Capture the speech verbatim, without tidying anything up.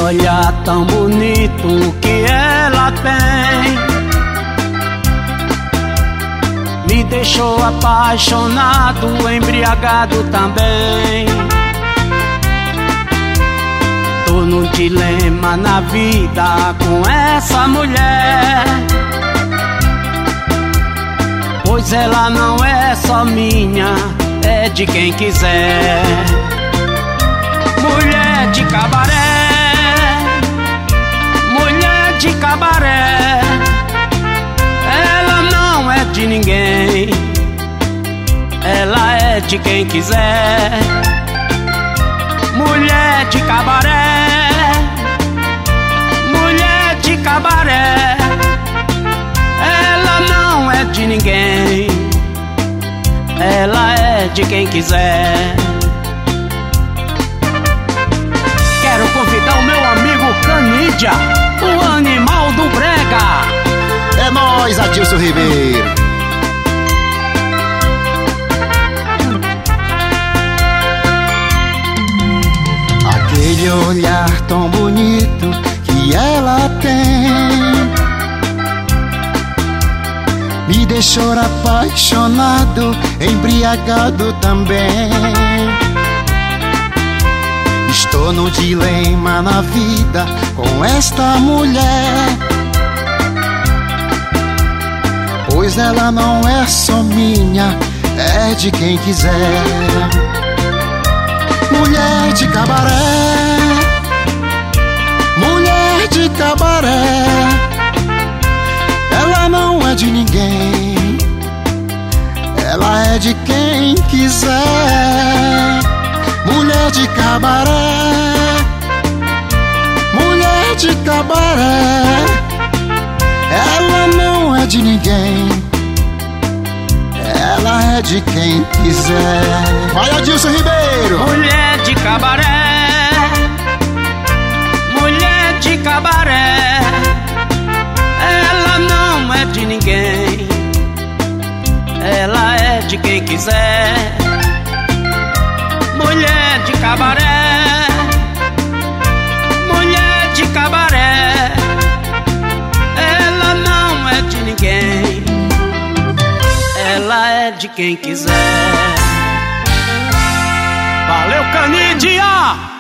olhar tão bonito que ela tem me deixou apaixonado, embriagado também. Tô num dilema na vida com essa mulher, pois ela não é só minha, é de quem quiser. Mulher de cabaré, mulher de cabaré, ela não é de ninguém, ela é de quem quiser. Mulher de cabaré, mulher de cabaré, ela não é de ninguém, ela é de quem quiser. Quero convidar o meu amigo Canidia, o animal do brega. É nóis, Adilson Ribeiro. Aquele olhar tão bonito que ela tem me deixou apaixonado, embriagado também. Estou num dilema na vida com esta mulher, pois ela não é só minha, é de quem quiser. Mulher de cabaré, mulher de cabaré, ela não é de ninguém, ela é de quem quiser. Mulher de cabaré, mulher de cabaré, ela não é de ninguém, ela é de quem quiser. Vai, Adilson Ribeiro! Mulher de cabaré, mulher de cabaré, ela não é de ninguém, ela é de quem quiser. Mulher de cabaré, mulher de cabaré, ela não é de ninguém, ela é de quem quiser. Valeu, Canidia!